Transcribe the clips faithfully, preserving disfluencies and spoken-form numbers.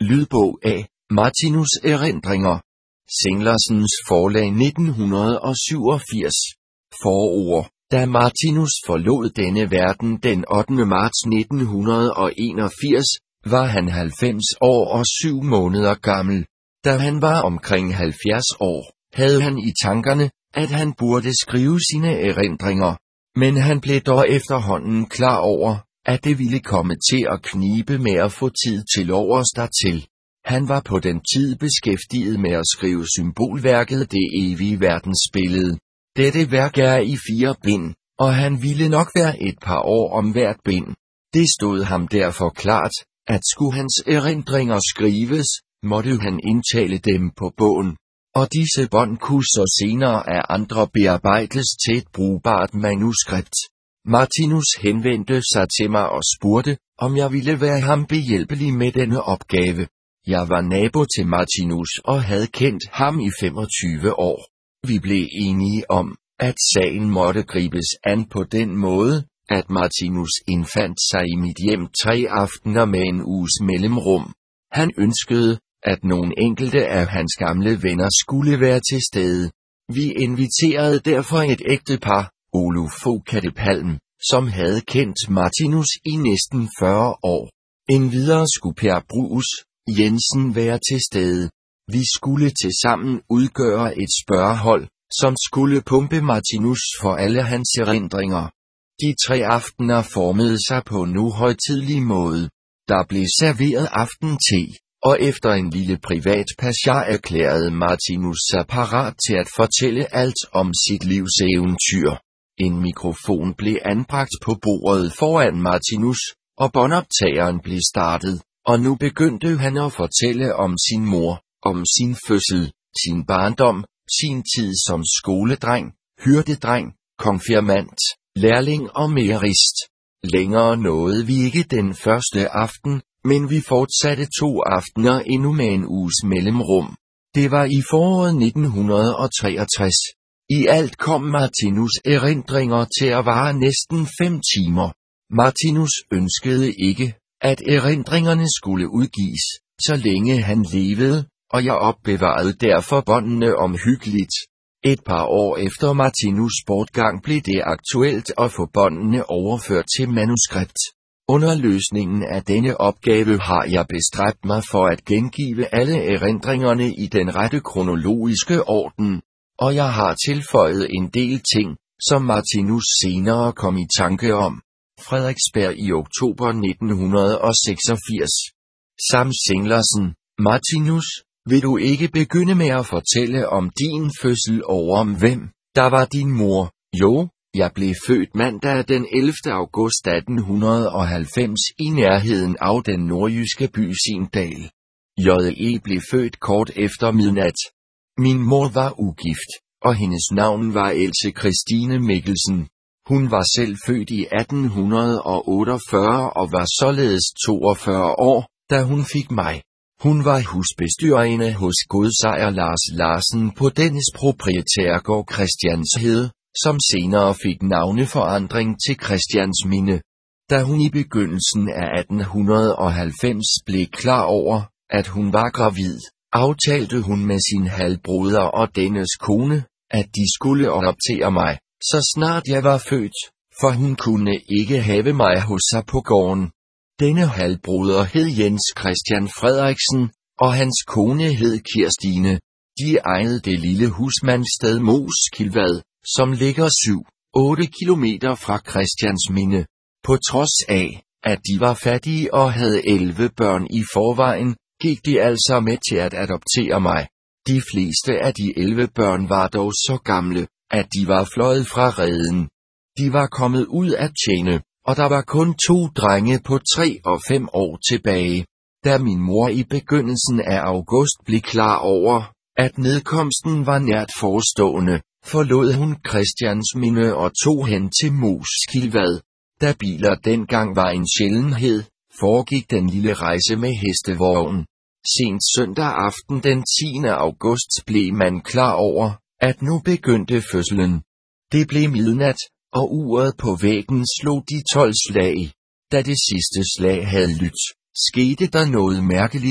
Lydbog af Martinus Erindringer. Zinglersens Forlag nitten syvogfirs. Forord. Da Martinus forlod denne verden den ottende marts nitten enogfirs, var han halvfems år og syv måneder gammel. Da han var omkring halvfjerds år, havde han i tankerne, at han burde skrive sine erindringer. Men han blev dog efterhånden klar over, at det ville komme til at knibe med at få tid til overs dertil. Han var på den tid beskæftiget med at skrive symbolværket Det evige verdensbillede. Dette værk er i fire bind, og han ville nok være et par år om hvert bind. Det stod ham derfor klart, at skulle hans erindringer skrives, måtte han indtale dem på bogen. Og disse bånd kunne så senere af andre bearbejdes til et brugbart manuskript. Martinus henvendte sig til mig og spurgte, om jeg ville være ham behjælpelig med denne opgave. Jeg var nabo til Martinus og havde kendt ham i femogtyve år. Vi blev enige om, at sagen måtte gribes an på den måde, at Martinus indfandt sig i mit hjem tre aftener med en uges mellemrum. Han ønskede, at nogle enkelte af hans gamle venner skulle være til stede. Vi inviterede derfor et ægtepar, Oluf Fogh-Kattepalm, som havde kendt Martinus i næsten fyrre år. Endvidere skulle Per Bruus Jensen være til stede. Vi skulle tilsammen udgøre et spørgehold, som skulle pumpe Martinus for alle hans erindringer. De tre aftener formede sig på en uhøjtidelig måde. Der blev serveret aftente, og efter en lille privat passage erklærede Martinus sig parat til at fortælle alt om sit livs eventyr. En mikrofon blev anbragt på bordet foran Martinus, og båndoptageren blev startet, og nu begyndte han at fortælle om sin mor, om sin fødsel, sin barndom, sin tid som skoledreng, hyrdedreng, konfirmand, lærling og merist. Længere nåede vi ikke den første aften, men vi fortsatte to aftener endnu med en uges mellemrum. Det var i foråret nitten treogtres. I alt kom Martinus erindringer til at vare næsten fem timer. Martinus ønskede ikke, at erindringerne skulle udgives, så længe han levede, og jeg opbevarede derfor båndene omhyggeligt. Et par år efter Martinus' bortgang blev det aktuelt at få båndene overført til manuskript. Under løsningen af denne opgave har jeg bestræbt mig for at gengive alle erindringerne i den rette kronologiske orden, og jeg har tilføjet en del ting, som Martinus senere kom i tanke om. Frederiksberg i oktober nitten seksogfirs. Sam Zinglersen, Martinus, vil du ikke begynde med at fortælle om din fødsel og om hvem, der var din mor? Jo, jeg blev født mandag den ellevte august atten halvfems i nærheden af den nordjyske by Sindal. J E blev født kort efter midnat. Min mor var ugift, og hendes navn var Else Christine Mikkelsen. Hun var selv født i atten otteogfyrre og var således toogfyrre år, da hun fik mig. Hun var husbestyrerinde hos godsejer Lars Larsen på dennes proprietærgård Christianshede, som senere fik navneforandring til Christiansminde. Da hun i begyndelsen af atten halvfems blev klar over, at hun var gravid, aftalte hun med sin halvbroder og dennes kone, at de skulle adoptere mig, så snart jeg var født, for hun kunne ikke have mig hos sig på gården. Denne halvbroder hed Jens Christian Frederiksen, og hans kone hed Kirstine. De ejede det lille husmandssted Moskilvad, som ligger syv otte kilometer fra Christiansminde. På trods af, at de var fattige og havde elleve børn i forvejen, gik de altså med til at adoptere mig. De fleste af de elleve børn var dog så gamle, at de var fløjet fra reden. De var kommet ud at tjene, og der var kun to drenge på tre og fem år tilbage. Da min mor i begyndelsen af august blev klar over, at nedkomsten var nært forestående, forlod hun Christiansminde og tog hen til Moskilvad. Da biler dengang var en sjældenhed, foregik den lille rejse med hestevogn. Sent søndag aften den tiende august blev man klar over, at nu begyndte fødslen. Det blev midnat, og uret på væggen slog de tolv slag. Da det sidste slag havde lydt, skete der noget mærkeligt.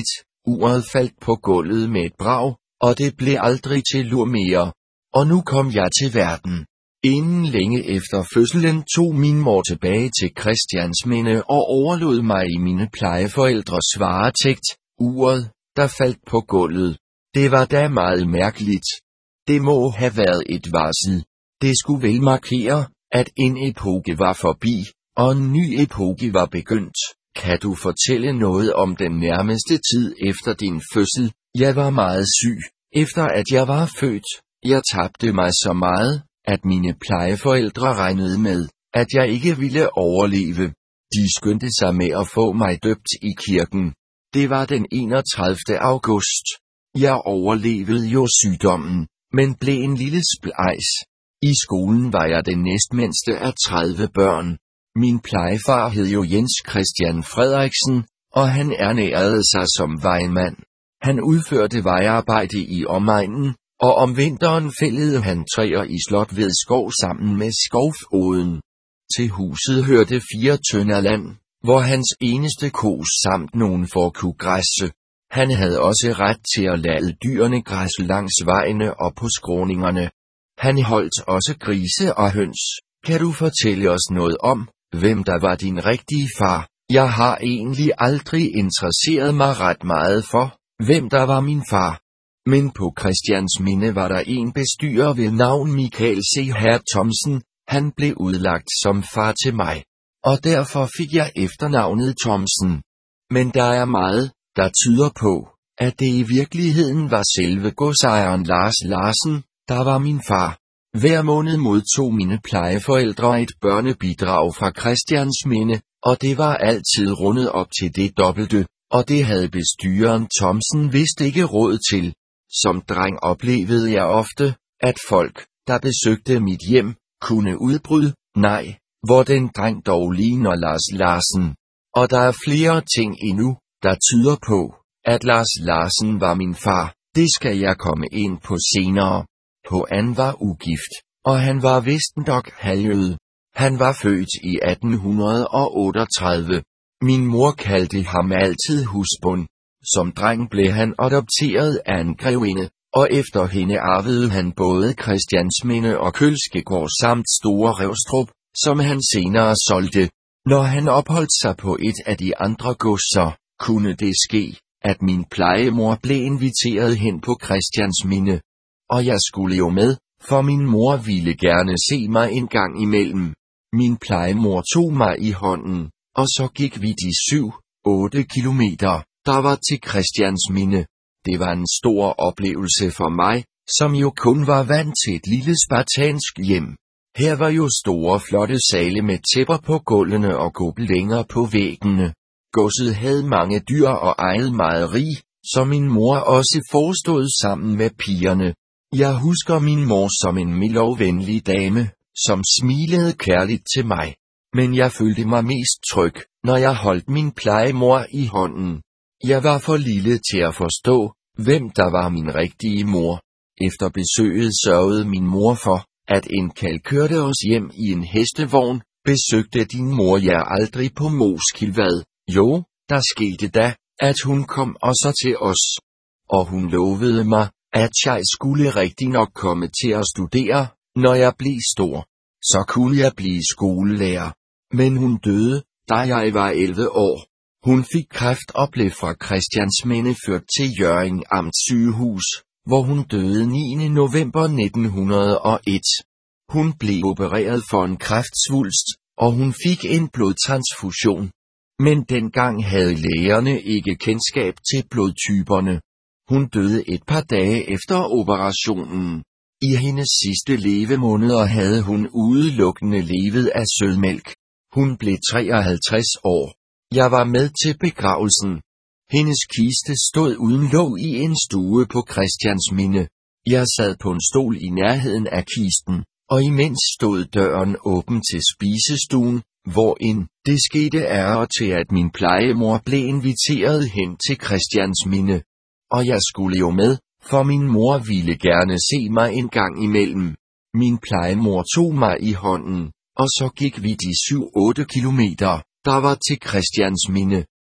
Uret faldt på gulvet med et brag, og det blev aldrig til lur mere. Og nu kom jeg til verden. Inden længe efter fødslen tog min mor tilbage til Christiansminde og overlod mig i mine plejeforældres varetægt, uret, der faldt på gulvet. Det var da meget mærkeligt. Det må have været et varsel. Det skulle vel markere, at en epoke var forbi, og en ny epoke var begyndt. Kan du fortælle noget om den nærmeste tid efter din fødsel? Jeg var meget syg, efter at jeg var født. Jeg tabte mig så meget, at mine plejeforældre regnede med, at jeg ikke ville overleve. De skyndte sig med at få mig døbt i kirken. Det var den enogtredivte august. Jeg overlevede jo sygdommen, men blev en lille splejs. I skolen var jeg den næstmindste af tredive børn. Min plejefar hed jo Jens Christian Frederiksen, og han ernærede sig som vejmand. Han udførte vejarbejde i omegnen, og om vinteren fældede han træer i Slotved skov sammen med skovfoden. Til huset hørte fire tønder land, hvor hans eneste ko samt nogle får kunne græsse. Han havde også ret til at lade dyrene græsse langs vejene og på skråningerne. Han holdt også grise og høns. Kan du fortælle os noget om, hvem der var din rigtige far? Jeg har egentlig aldrig interesseret mig ret meget for, hvem der var min far. Men på Christiansminde var der en bestyrer ved navn Michael C. Herr Thomsen. Han blev udlagt som far til mig, og derfor fik jeg efternavnet Thomsen. Men der er meget, der tyder på, at det i virkeligheden var selve godsejeren Lars Larsen, der var min far. Hver måned modtog mine plejeforældre et børnebidrag fra Christiansminde, og det var altid rundet op til det dobbelte, og det havde bestyreren Thomsen vist ikke råd til. Som dreng oplevede jeg ofte, at folk, der besøgte mit hjem, kunne udbryde, nej, hvor den dreng dog ligner Lars Larsen. Og der er flere ting endnu, der tyder på, at Lars Larsen var min far. Det skal jeg komme ind på senere. På an var ugift, og han var vist nok halvjøde. Han var født i atten otteogtredive. Min mor kaldte ham altid husbond. Som dreng blev han adopteret af en grevinde, og efter hende arvede han både Christiansminde og Kølskegård samt Store Revstrup, som han senere solgte. Når han opholdt sig på et af de andre godser, kunne det ske, at min plejemor blev inviteret hen på Christiansminde. Og jeg skulle jo med, for min mor ville gerne se mig en gang imellem. Min plejemor tog mig i hånden, og så gik vi de syv, otte kilometer, der var til Christiansminde. Det var en stor oplevelse for mig, som jo kun var vant til et lille spartansk hjem. Her var jo store flotte sale med tæpper på gulvene og gobeliner på væggene. Godset havde mange dyr og eget mejeri, som min mor også forestod sammen med pigerne. Jeg husker min mor som en mild og venlig dame, som smilede kærligt til mig. Men jeg følte mig mest tryg, når jeg holdt min plejemor i hånden. Jeg var for lille til at forstå, hvem der var min rigtige mor. Efter besøget sørgede min mor for, at en kalv kørte os hjem i en hestevogn. Besøgte din mor jer aldrig på Moskilvad? Jo, der skete da, at hun kom også til os. Og hun lovede mig, at jeg skulle rigtig nok komme til at studere, når jeg blev stor. Så kunne jeg blive skolelærer. Men hun døde, da jeg var elleve år. Hun fik kræft og blev fra Christiansminde ført til Hjørring Amtssygehus, hvor hun døde niende november nitten hundrede og et. Hun blev opereret for en kræftsvulst, og hun fik en blodtransfusion. Men dengang havde lægerne ikke kendskab til blodtyperne. Hun døde et par dage efter operationen. I hendes sidste levemåneder havde hun udelukkende levet af sødmælk. Hun blev treoghalvtreds år. Jeg var med til begravelsen. Hendes kiste stod uden låg i en stue på Christiansminde. Jeg sad på en stol i nærheden af kisten, og imens stod døren åben til spisestuen, hvor en, det skete ære til at min plejemor blev inviteret hen til Christiansminde. Og jeg skulle jo med, for min mor ville gerne se mig en gang imellem. Min plejemor tog mig i hånden, og så gik vi de syv otte kilometer, der var til Christiansminde.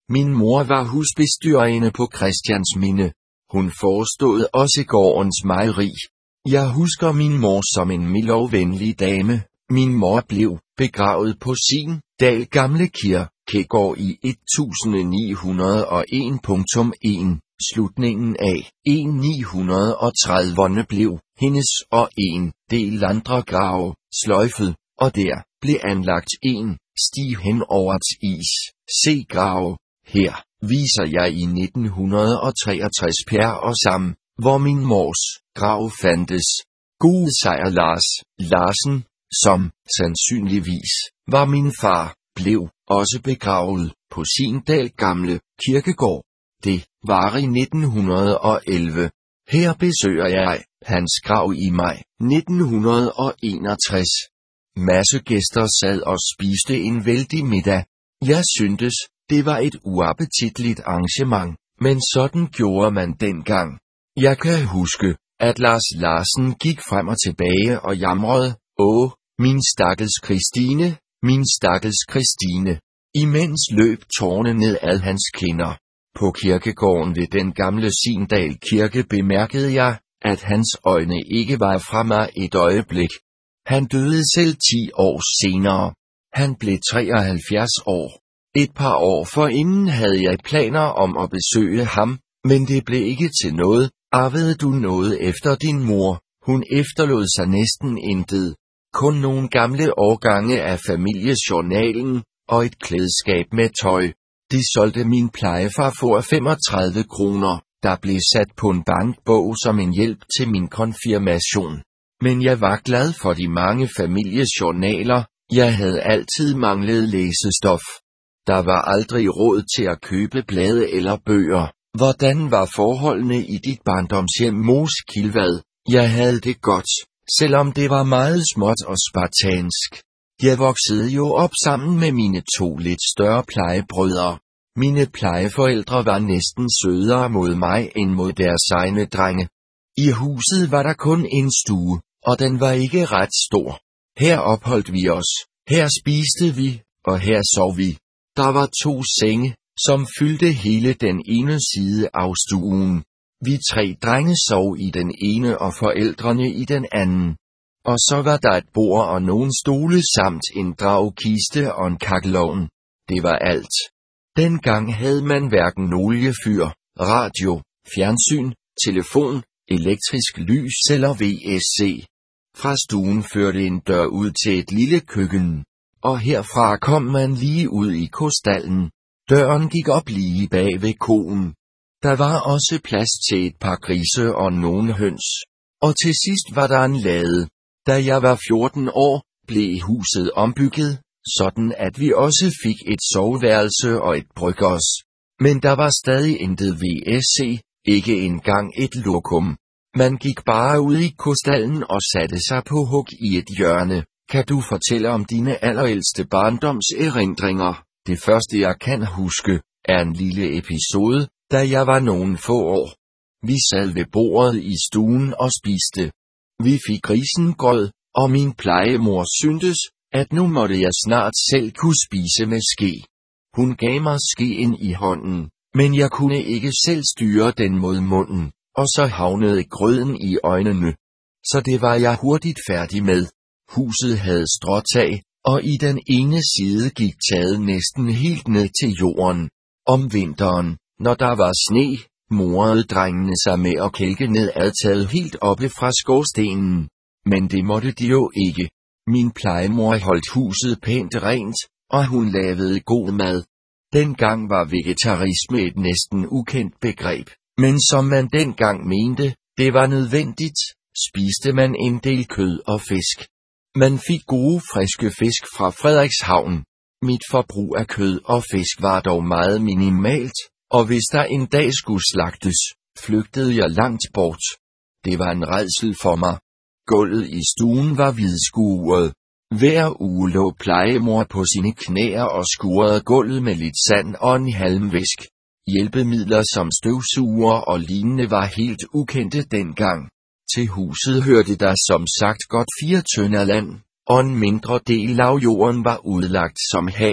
Min mor var husbestyrerinde på Christiansminde. Hun forestod også gårdens mejeri. Jeg husker min mor som en mild og venlig dame. Min mor blev begravet på sin Dal Gamle Kirkegård i nittien hundrede og en. Slutningen af nitten trediverne blev hendes og en del andre grave sløjfet, og der blev anlagt en sti hen over is. Se grave. Her viser jeg i nitten treogtres Per og Sam, hvor min mors grav fandtes. Gode sejr Lars Larsen, som sandsynligvis var min far, blev også begravet på sin Dal Gamle Kirkegård. Det var i nitten elleve. Her besøger jeg hans grav i maj nitten enogtres. Masse gæster sad og spiste en vældig middag. Jeg syntes, det var et uappetitligt arrangement, men sådan gjorde man dengang. Jeg kan huske, at Lars Larsen gik frem og tilbage og jamrede, åh, min stakkels Christine, min stakkels Christine. Imens løb tårne ned ad hans kinder. På kirkegården ved den gamle Sindal Kirke bemærkede jeg, at hans øjne ikke var fra mig et øjeblik. Han døde selv ti år senere. Han blev treoghalvfjerds år. Et par år forinden havde jeg planer om at besøge ham, men det blev ikke til noget. Arvede du noget efter din mor? Hun efterlod sig næsten intet. Kun nogle gamle årgange af familiejournalen og et klædeskab med tøj. De solgte min plejefar for femogtredive kroner, der blev sat på en bankbog som en hjælp til min konfirmation. Men jeg var glad for de mange familiejournaler. Jeg havde altid manglet læsestof. Der var aldrig råd til at købe blade eller bøger. Hvordan var forholdene i dit barndomshjem Mos Kilvad? Jeg havde det godt, selvom det var meget småt og spartansk. Jeg voksede jo op sammen med mine to lidt større plejebrødre. Mine plejeforældre var næsten sødere mod mig end mod deres egne drenge. I huset var der kun en stue, og den var ikke ret stor. Her opholdt vi os, her spiste vi, og her sov vi. Der var to senge, som fyldte hele den ene side af stuen. Vi tre drenge sov i den ene og forældrene i den anden. Og så var der et bord og nogle stole samt en dragkiste og en kakkelovn. Det var alt. Dengang havde man hverken oliefyr, radio, fjernsyn, telefon, elektrisk lys eller V S C. Fra stuen førte en dør ud til et lille køkken, og herfra kom man lige ud i kostallen. Døren gik op lige bag ved koen. Der var også plads til et par grise og nogle høns. Og til sidst var der en lade. Da jeg var fjorten år, blev huset ombygget, sådan at vi også fik et soveværelse og et bryggers. Men der var stadig intet V S C, ikke engang et lokum. Man gik bare ud i kostallen og satte sig på hug i et hjørne. Kan du fortælle om dine allerældste barndomserindringer? Det første jeg kan huske, er en lille episode, da jeg var nogle få år. Vi sad ved bordet i stuen og spiste. Vi fik risengrød, og min plejemor syntes, at nu måtte jeg snart selv kunne spise med ske. Hun gav mig skeen i hånden, men jeg kunne ikke selv styre den mod munden, og så havnede grøden i øjnene. Så det var jeg hurtigt færdig med. Huset havde stråtag, og i den ene side gik taget næsten helt ned til jorden. Om vinteren, når der var sne, morede drengene sig med at kælke ned adtaget helt oppe fra skorstenen. Men det måtte de jo ikke. Min plejemor holdt huset pænt rent, og hun lavede god mad. Dengang var vegetarisme et næsten ukendt begreb, men som man dengang mente, det var nødvendigt, spiste man en del kød og fisk. Man fik gode friske fisk fra Frederikshavn. Mit forbrug af kød og fisk var dog meget minimalt, og hvis der en dag skulle slagtes, flygtede jeg langt bort. Det var en rædsel for mig. Gulvet i stuen var hvidskuret. Hver uge lå plejemor på sine knæer og skurede gulvet med lidt sand og en halmvæsk. Hjælpemidler som støvsuger og lignende var helt ukendte dengang. Til huset hørte der som sagt godt fire tønder land, og en mindre del af jorden var udlagt som hag,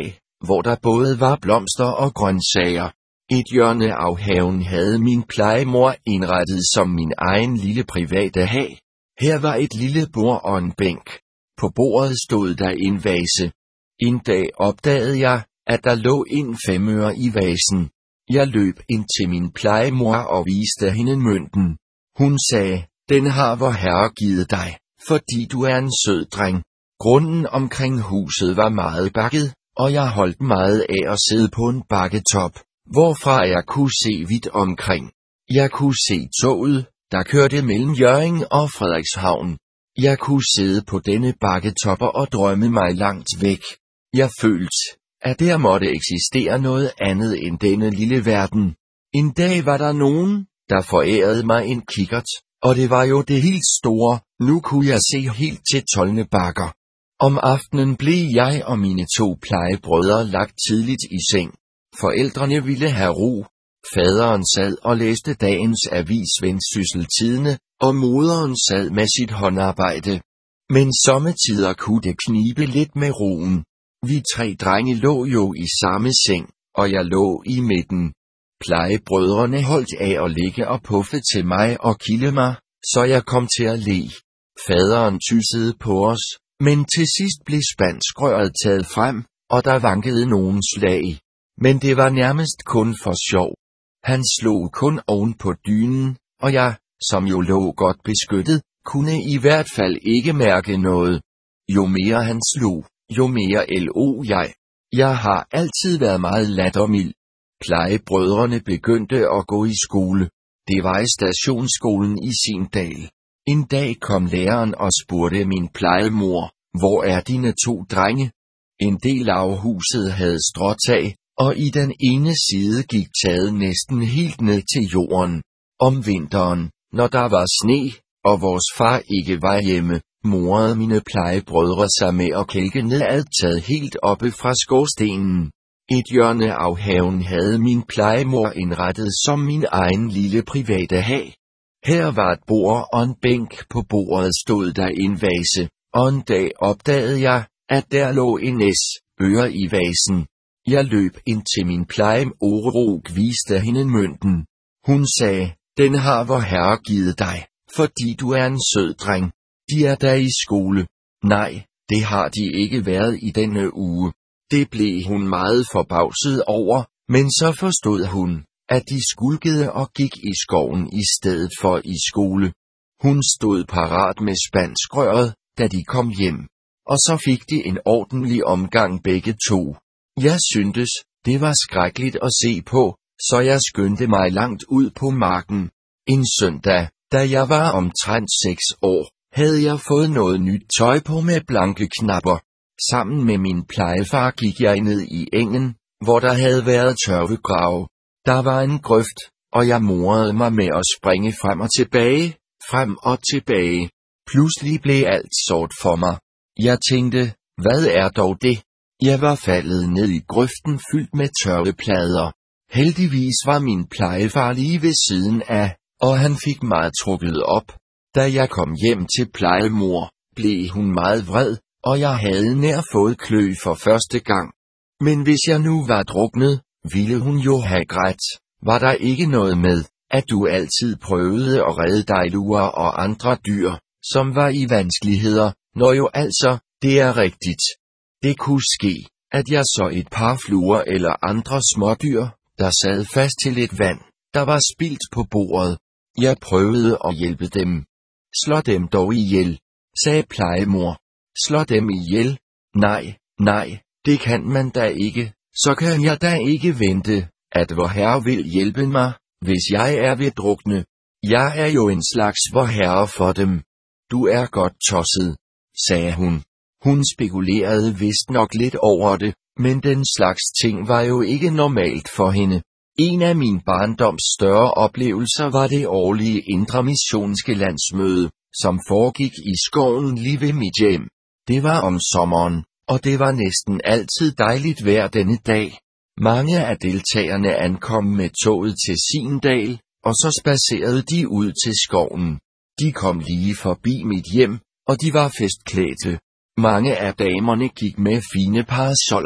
hvor der både var blomster og grøntsager. Et hjørne af haven havde min plejemor indrettet som min egen lille private hage. Her var et lille bord og en bænk. På bordet stod der en vase. En dag opdagede jeg, at der lå en femøre i vasen. Jeg løb ind til min plejemor og viste hende mønten. Hun sagde, den har vor Herre givet dig, fordi du er en sød dreng. Grunden omkring huset var meget bakket, og jeg holdt meget af at sidde på en bakketop, hvorfra jeg kunne se vidt omkring. Jeg kunne se toget, der kørte mellem Hjørring og Frederikshavn. Jeg kunne sidde på denne bakketopper og drømme mig langt væk. Jeg følte, at der måtte eksistere noget andet end denne lille verden. En dag var der nogen, der forærede mig en kikkert, og det var jo det helt store. Nu kunne jeg se helt til Tolne Bakker. Om aftenen blev jeg og mine to plejebrødre lagt tidligt i seng. Forældrene ville have ro. Faderen sad og læste dagens avis Vendsyssel Tidende, og moderen sad med sit håndarbejde. Men sommetider kunne det knibe lidt med roen. Vi tre drenge lå jo i samme seng, og jeg lå i midten. Plejebrødrene holdt af at ligge og puffe til mig og kilde mig, så jeg kom til at le. Faderen tyssede på os, men til sidst blev spanskrøret taget frem, og der vankede nogen slag. Men det var nærmest kun for sjov. Han slog kun oven på dynen, og jeg, som jo lå godt beskyttet, kunne i hvert fald ikke mærke noget. Jo mere han slog, jo mere lå jeg. Jeg har altid været meget lattermild. Plejebrødrene begyndte at gå i skole. Det var i stationsskolen i Sindal. En dag kom læreren og spurgte min plejemor, hvor er dine to drenge? En del af huset havde stråtag, og i den ene side gik taget næsten helt ned til jorden. Om vinteren, når der var sne, og vores far ikke var hjemme, morede mine plejebrødre sig med at kælke ned taget helt oppe fra skorstenen. Et hjørne af haven havde min plejemor indrettet som min egen lille private hage. Her var et bord og en bænk. På bordet stod der en vase, og en dag opdagede jeg, at der lå en næs øre i vasen. Jeg løb ind til min plejemor og viste hende mønten. Hun sagde, den har vor Herre givet dig, fordi du er en sød dreng. De er der i skole. Nej, det har de ikke været i denne uge. Det blev hun meget forbavset over, men så forstod hun, at de skulkede og gik i skoven i stedet for i skole. Hun stod parat med spanskrøret, da de kom hjem, og så fik de en ordentlig omgang begge to. Jeg syntes, det var skrækkeligt at se på, så jeg skyndte mig langt ud på marken. En søndag, da jeg var omtrent seks år, havde jeg fået noget nyt tøj på med blanke knapper. Sammen med min plejefar gik jeg ned i engen, hvor der havde været tørvegrave. Der var en grøft, og jeg morede mig med at springe frem og tilbage, frem og tilbage. Pludselig blev alt sort for mig. Jeg tænkte, hvad er dog det? Jeg var faldet ned i grøften fyldt med tørveplader. Heldigvis var min plejefar lige ved siden af, og han fik mig trukket op. Da jeg kom hjem til plejemor, blev hun meget vred, og jeg havde nær fået klø for første gang. Men hvis jeg nu var druknet, ville hun jo have grædt. Var der ikke noget med, at du altid prøvede at redde dejluer og andre dyr, som var i vanskeligheder? Nå jo altså, det er rigtigt. Det kunne ske, at jeg så et par fluer eller andre smådyr, der sad fast til et vand, der var spildt på bordet. Jeg prøvede at hjælpe dem. Slå dem dog ihjel, sagde plejemor. Slå dem ihjel? Nej, nej, det kan man da ikke. Så kan jeg da ikke vente, at vor Herre vil hjælpe mig, hvis jeg er ved drukne. Jeg er jo en slags vor Herre for dem. Du er godt tosset, sagde hun. Hun spekulerede vist nok lidt over det, men den slags ting var jo ikke normalt for hende. En af min barndoms større oplevelser var det årlige indremissionske landsmøde, som foregik i skoven lige ved mit hjem. Det var om sommeren, og det var næsten altid dejligt vejr denne dag. Mange af deltagerne ankom med toget til Sindal, og så spacerede de ud til skoven. De kom lige forbi mit hjem, og de var festklædte. Mange af damerne gik med fine parasoller.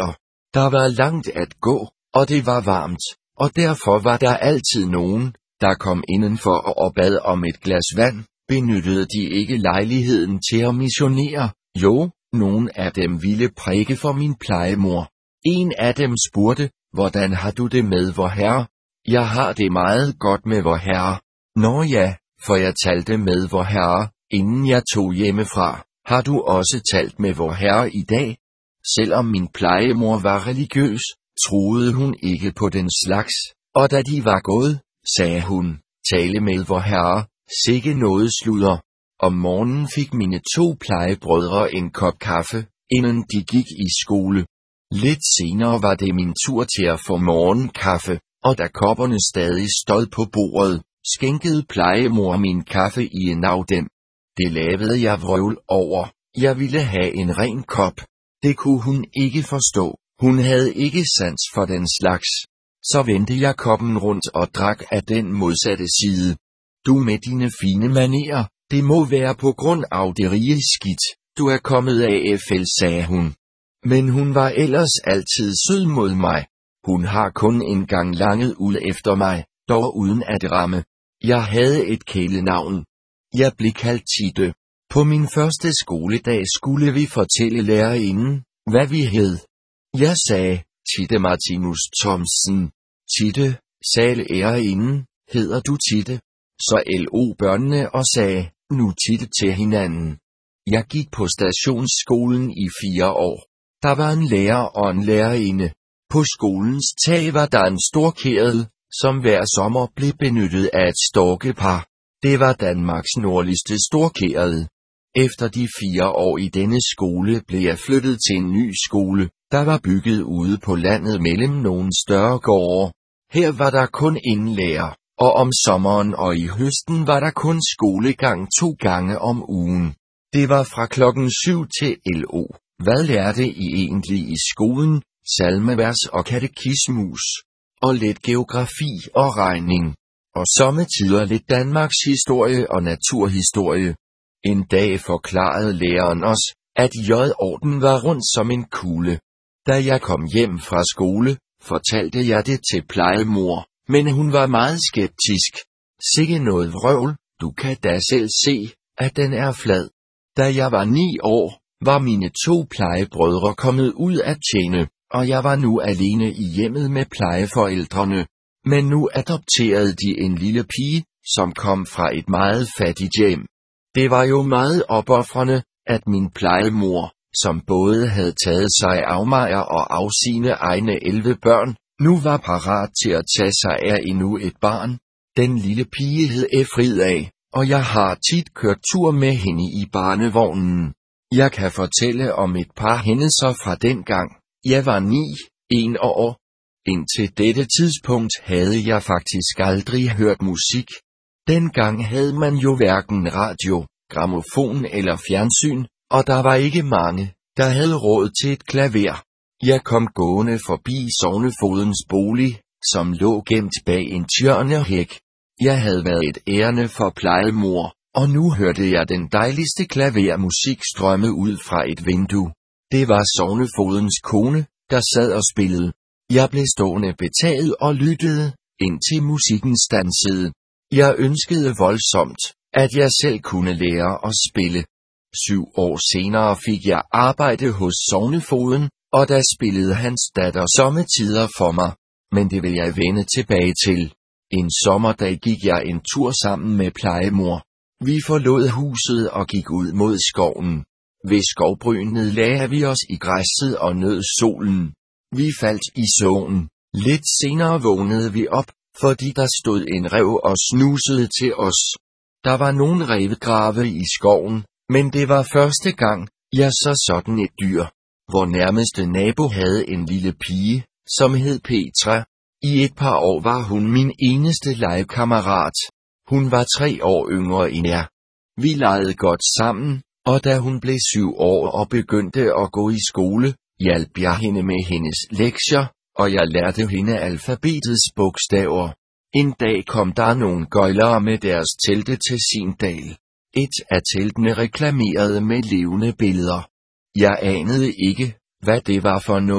Der var langt at gå, og det var varmt, og derfor var der altid nogen, der kom indenfor og bad om et glas vand. Benyttede de ikke lejligheden til at missionere? Jo, nogen af dem ville prædike for min plejemor. En af dem spurgte, hvordan har du det med vor Herre? Jeg har det meget godt med vor Herre. Nå ja, for jeg talte med vor Herre, inden jeg tog hjemmefra. Har du også talt med vor Herre i dag? Selvom min plejemor var religiøs, troede hun ikke på den slags, og da de var gået, sagde hun, tale med vor Herre, sikke noget sludder. Om morgenen fik mine to plejebrødre en kop kaffe, inden de gik i skole. Lidt senere var det min tur til at få morgenkaffe, og da kopperne stadig stod på bordet, skænkede plejemor min kaffe i en af dem. Det lavede jeg vrøvl over. Jeg ville have en ren kop. Det kunne hun ikke forstå. Hun havde ikke sans for den slags. Så vendte jeg koppen rundt og drak af den modsatte side. Du med dine fine manerer, det må være på grund af det rige skidt, du er kommet af F L, sagde hun. Men hun var ellers altid sød mod mig. Hun har kun engang langet ud efter mig, dog uden at ramme. Jeg havde et kælenavn. Jeg blev kaldt Titte. På min første skoledag skulle vi fortælle lærerinden, hvad vi hed. Jeg sagde, Titte Martinus Thomsen. Titte, sagde lærerinden, hedder du Titte? Så lo børnene og sagde, nu Titte til hinanden. Jeg gik på stationsskolen i fire år. Der var en lærer og en lærerinde. På skolens tag var der en stor kedel, som hver sommer blev benyttet af et storkepar. Det var Danmarks nordligste storkedel. Efter de fire år i denne skole blev jeg flyttet til en ny skole, der var bygget ude på landet mellem nogle større gårde. Her var der kun en lærer, og om sommeren og i høsten var der kun skolegang to gange om ugen. Det var fra klokken syv til lo. Hvad lærte I egentlig i skolen? Salmevers og katekismus, og lidt geografi og regning, og sommetider lidt Danmarks historie og naturhistorie. En dag forklarede læreren os, at J-orden var rundt som en kugle. Da jeg kom hjem fra skole, fortalte jeg det til plejemor, men hun var meget skeptisk. Sikke noget vrøvl, du kan da selv se, at den er flad. Da jeg var ni år, var mine to plejebrødre kommet ud at tjene, og jeg var nu alene i hjemmet med plejeforældrene. Men nu adopterede de en lille pige, som kom fra et meget fattigt hjem. Det var jo meget opofrende, at min plejemor, som både havde taget sig af mig og af sine egne elleve børn, nu var parat til at tage sig af endnu et barn. Den lille pige hed Efrida, og jeg har tit kørt tur med hende i barnevognen. Jeg kan fortælle om et par hændelser fra dengang. Jeg var ni, en år. Indtil dette tidspunkt havde jeg faktisk aldrig hørt musik. Dengang havde man jo hverken radio, grammofon eller fjernsyn, og der var ikke mange, der havde råd til et klaver. Jeg kom gående forbi sognefogedens bolig, som lå gemt bag en tjørnehæk. Jeg havde været et ærinde for plejemor, og nu hørte jeg den dejligste klavermusik strømme ud fra et vindue. Det var sognefogedens kone, der sad og spillede. Jeg blev stående betaget og lyttede, indtil musikken standsede. Jeg ønskede voldsomt, at jeg selv kunne lære at spille. Syv år senere fik jeg arbejde hos sognefogeden, og der spillede hans datter sommetider for mig. Men det vil jeg vende tilbage til. En sommerdag gik jeg en tur sammen med plejemor. Vi forlod huset og gik ud mod skoven. Ved skovbrynet lagde vi os i græsset og nød solen. Vi faldt i søvn. Lidt senere vågnede vi op, fordi der stod en ræv og snusede til os. Der var nogle rævegrave i skoven, men det var første gang, jeg så sådan et dyr. Vor nærmeste nabo havde en lille pige, som hed Petra. I et par år var hun min eneste legekammerat. Hun var tre år yngre end jeg. Vi legede godt sammen, og da hun blev syv år og begyndte at gå i skole, hjalp jeg hende med hendes lektier, og jeg lærte hende alfabetets bogstaver. En dag kom der nogle gøjlere med deres telte til sin dal. Et af teltene reklamerede med levende billeder. Jeg anede ikke, hvad det var for noget,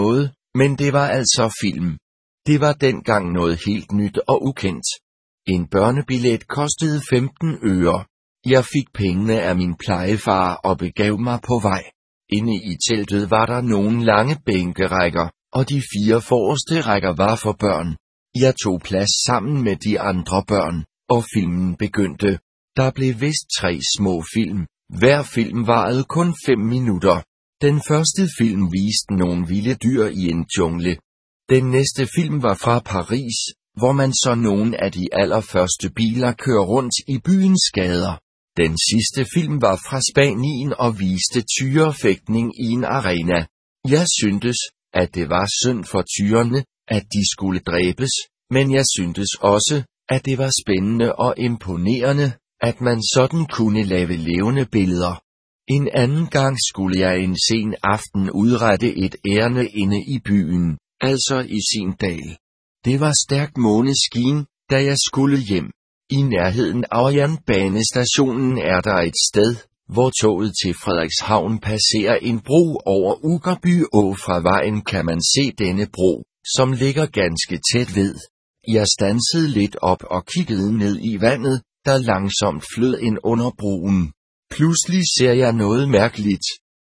Men det var altså film. Det var dengang noget helt nyt og ukendt. En børnebillet kostede femten øre. Jeg fik pengene af min plejefar og begav mig på vej. Inde i teltet var der nogle lange bænkerækker, og de fire forreste rækker var for børn. Jeg tog plads sammen med de andre børn, og filmen begyndte. Der blev vist tre små film. Hver film varede kun fem minutter. Den første film viste nogle vilde dyr i en jungle. Den næste film var fra Paris, hvor man så nogle af de allerførste biler køre rundt i byens gader. Den sidste film var fra Spanien og viste tyrefægtning i en arena. Jeg syntes, at det var synd for tyrene, at de skulle dræbes, men jeg syntes også, at det var spændende og imponerende, at man sådan kunne lave levende billeder. En anden gang skulle jeg en sen aften udrette et ærinde inde i byen, altså i Sindal. Det var stærkt måneskin, da jeg skulle hjem. I nærheden af jernbanestationen er der et sted, hvor toget til Frederikshavn passerer en bro over Uggerby Å. Fra vejen kan man se denne bro, som ligger ganske tæt ved. Jeg stansede lidt op og kiggede ned i vandet, der langsomt flød ind under broen. Pludselig ser jeg noget mærkeligt.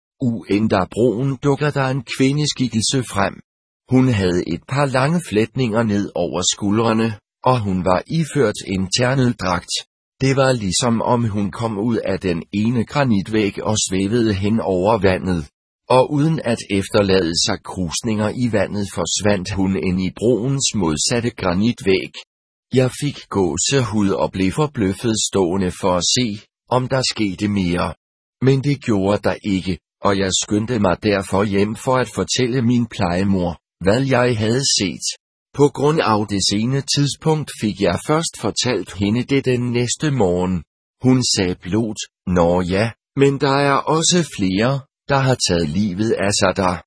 Uender broen dukker der en kvindeskikkelse frem. Hun havde et par lange flætninger ned over skuldrene, og hun var iført en ternet dragt. Det var ligesom om hun kom ud af den ene granitvæg og svævede hen over vandet. Og uden at efterlade sig krusninger i vandet forsvandt hun ind i broens modsatte granitvæg. Jeg fik gåsehud og blev forbløffet stående for at se, om der skete mere. Men det gjorde der ikke, og jeg skyndte mig derfor hjem for at fortælle min plejemor, hvad jeg havde set. På grund af det sene tidspunkt fik jeg først fortalt hende det den næste morgen. Hun sagde blot, nå ja, men der er også flere, der har taget livet af sig der.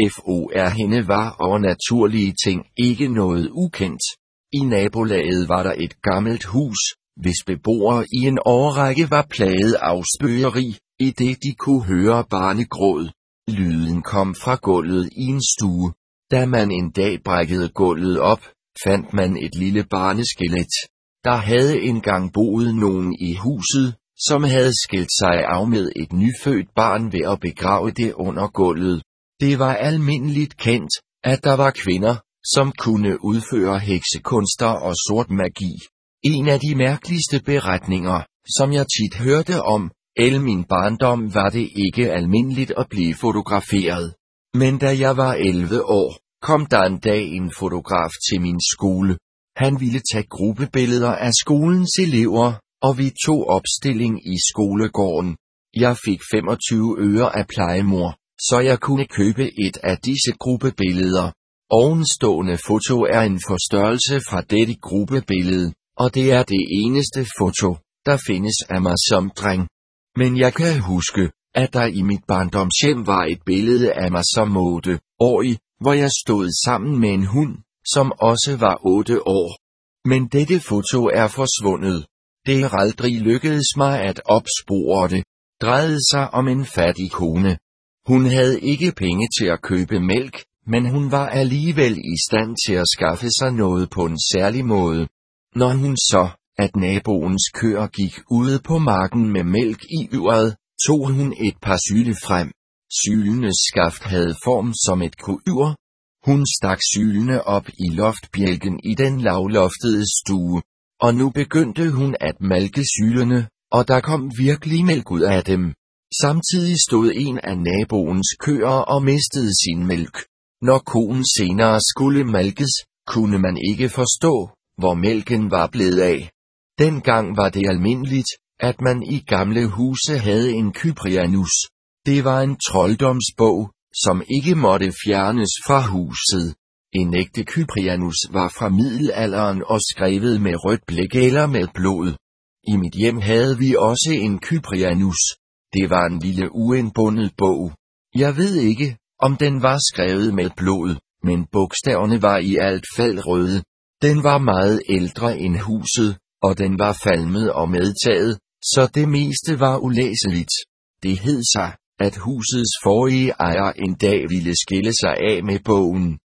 For hende var og naturlige ting ikke noget ukendt. I nabolaget var der et gammelt hus, hvis beboere i en årrække var plaget af spøgeri, i det de kunne høre barnegråd. Lyden kom fra gulvet i en stue. Da man en dag brækkede gulvet op, fandt man et lille barneskelet. Der havde engang boet nogen i huset, som havde skilt sig af med et nyfødt barn ved at begrave det under gulvet. Det var almindeligt kendt, at der var kvinder, som kunne udføre heksekunster og sort magi. En af de mærkeligste beretninger, som jeg tit hørte om, i min barndom var det ikke almindeligt at blive fotograferet. Men da jeg var elleve år, kom der en dag en fotograf til min skole. Han ville tage gruppebilleder af skolens elever, og vi tog opstilling i skolegården. Jeg fik femogtyve øre af plejemor, så jeg kunne købe et af disse gruppebilleder. Ovenstående foto er en forstørrelse fra dette gruppebillede, og det er det eneste foto, der findes af mig som dreng. Men jeg kan huske, at der i mit barndomshjem var et billede af mig som otte-årig, hvor jeg stod sammen med en hund, som også var otte år. Men dette foto er forsvundet. Det er aldrig lykkedes mig at opspore det. Drejede sig om en fattig kone. Hun havde ikke penge til at købe mælk, men hun var alligevel i stand til at skaffe sig noget på en særlig måde. Når hun så, at naboens køer gik ude på marken med mælk i yret, tog hun et par syle frem. Sylenes skaft havde form som et koyr. Hun stak sylene op i loftbjælken i den lavloftede stue, og nu begyndte hun at malke sylene, og der kom virkelig mælk ud af dem. Samtidig stod en af naboens køer og mistede sin mælk. Når koen senere skulle malkes, kunne man ikke forstå, hvor mælken var blevet af. Dengang var det almindeligt, at man i gamle huse havde en Cyprianus. Det var en trolddomsbog, som ikke måtte fjernes fra huset. En ægte Cyprianus var fra middelalderen og skrevet med rødt blæk eller med blod. I mit hjem havde vi også en Cyprianus. Det var en lille uindbundet bog. Jeg ved ikke, om den var skrevet med blod, men bogstaverne var i alt fald røde. Den var meget ældre end huset, og den var falmet og medtaget, så det meste var ulæseligt. Det hed sig, at husets forrige ejer en dag ville skille sig af med bogen.